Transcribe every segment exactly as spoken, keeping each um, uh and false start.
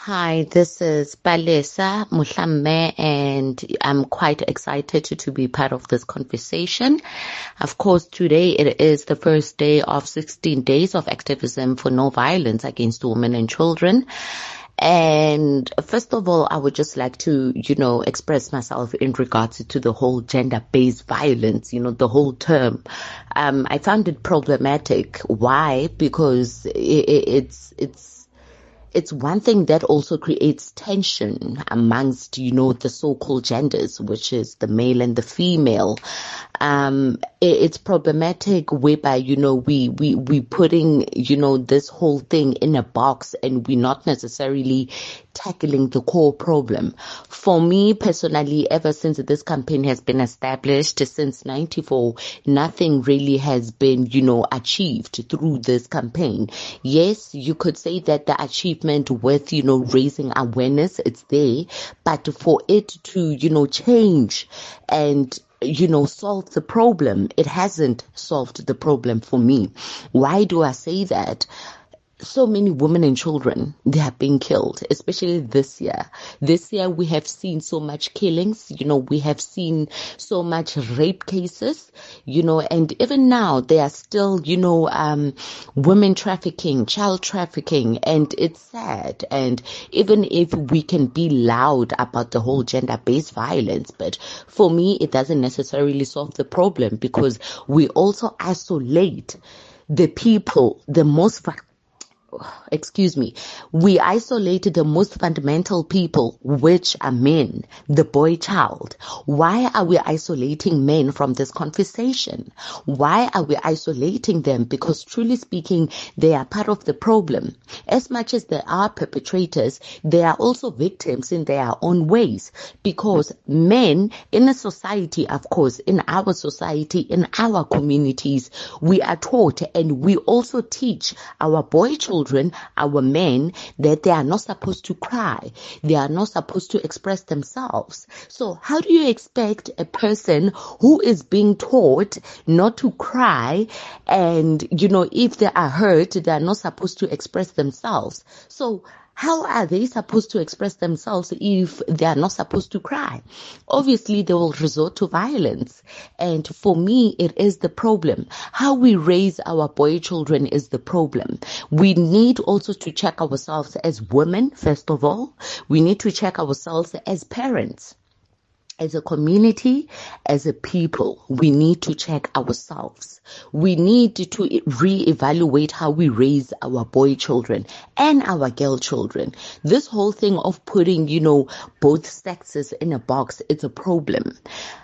Hi, this is Palesa Muhlamme, and I'm quite excited to, to be part of this conversation. Of course, today it is the first day of sixteen days of activism for no violence against women and children. And first of all, I would just like to, you know, express myself in regards to the whole gender-based violence, you know, the whole term. Um, I found it problematic. Why? Because it, it, it's, it's, It's one thing that also creates tension amongst, you know, the so-called genders, which is the male and the female. Um, it, it's problematic whereby, you know, we, we, we putting, you know, this whole thing in a box and we're not necessarily tackling the core problem. For me personally, ever since this campaign has been established since ninety-four, nothing really has been, you know, achieved through this campaign. Yes, you could say that the achievement with, you know, raising awareness, it's there, but for it to, you know, change and you know, solve the problem, it hasn't solved the problem for me. Why do I say that? So many women and children, they have been killed, especially this year. This year we have seen so much killings, you know, we have seen so much rape cases, you know, and even now there are still, you know, um, women trafficking, child trafficking, and it's sad. And even if we can be loud about the whole gender-based violence, but for me, it doesn't necessarily solve the problem because we also isolate the people, the most excuse me, we isolated the most fundamental people, which are men, the boy child. Why are we isolating men from this conversation? Why are we isolating them? Because truly speaking, they are part of the problem. As much as they are perpetrators, they are also victims in their own ways. Because men in a society, of course, in our society, in our communities, we are taught and we also teach our boy children Children, our men, that they are not supposed to cry. They are not supposed to express themselves. So how do you expect a person who is being taught not to cry and, you know, if they are hurt, they are not supposed to express themselves? So how are they supposed to express themselves if they are not supposed to cry? Obviously, they will resort to violence. And for me, it is the problem. How we raise our boy children is the problem. We need also to check ourselves as women, first of all. We need to check ourselves as parents. As a community, as a people, we need to check ourselves. We need to reevaluate how we raise our boy children and our girl children. This whole thing of putting, you know, both sexes in a box, it's a problem.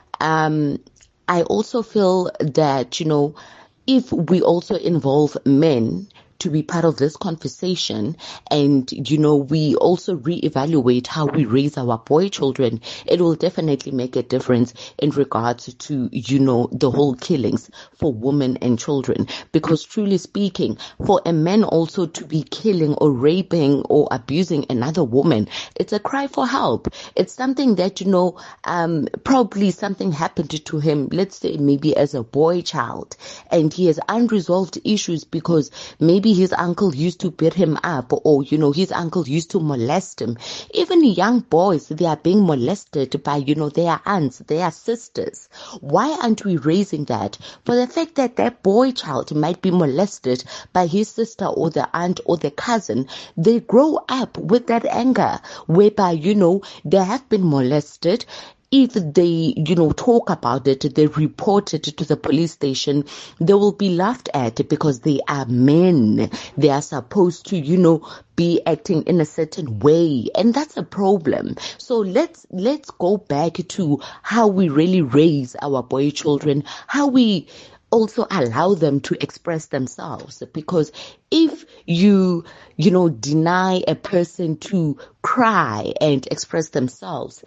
Um, I also feel that, you know, if we also involve men to be part of this conversation and, you know, we also reevaluate how we raise our boy children, it will definitely make a difference in regards to, you know, the whole killings for women and children. Because truly speaking, for a man also to be killing or raping or abusing another woman, it's a cry for help. It's something that, you know, um, probably something happened to him, let's say maybe as a boy child, and he has unresolved issues because maybe his uncle used to beat him up or, you know, his uncle used to molest him. Even young boys, they are being molested by, you know, their aunts, their sisters. Why aren't we raising that? For the fact that that boy child might be molested by his sister or the aunt or the cousin, they grow up with that anger whereby, you know, they have been molested. If they, you know, talk about it, they report it to the police station, they will be laughed at because they are men. They are supposed to, you know, be acting in a certain way. And that's a problem. So let's, let's go back to how we really raise our boy children, how we also allow them to express themselves. Because if you, you know, deny a person to cry and express themselves,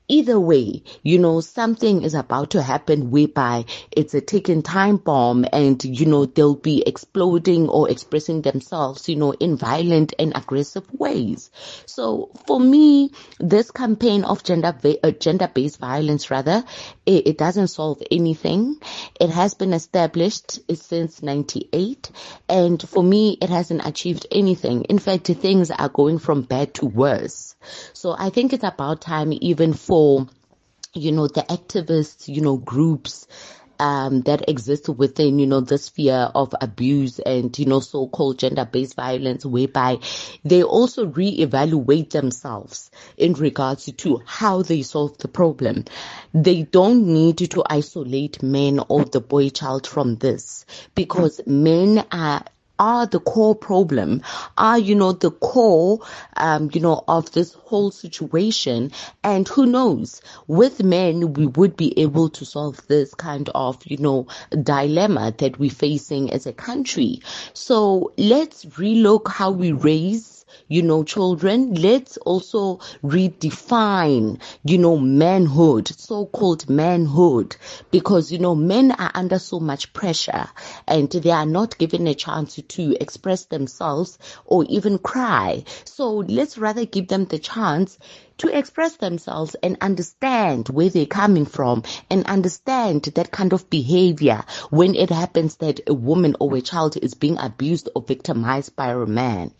either way, you know, something is about to happen whereby it's a ticking time bomb and, you know, they'll be exploding or expressing themselves, you know, in violent and aggressive ways. So for me, this campaign of gender, uh, gender-based violence, rather, it, it doesn't solve anything. It has been established since ninety-eight. And for me, it hasn't achieved anything. In fact, things are going from bad to worse. So I think it's about time even for, you know, the activists, you know, groups um, that exist within, you know, the sphere of abuse and, you know, so-called gender-based violence, whereby they also reevaluate themselves in regards to how they solve the problem. They don't need to isolate men or the boy child from this, because men are are the core problem, are, you know, the core, um, you know, of this whole situation. And who knows, with men, we would be able to solve this kind of, you know, dilemma that we're facing as a country. So let's relook how we raise, you know, children. Let's also redefine, you know, manhood, so-called manhood, because, you know, men are under so much pressure and they are not given a chance to express themselves or even cry. So let's rather give them the chance to express themselves and understand where they're coming from and understand that kind of behavior when it happens that a woman or a child is being abused or victimized by a man.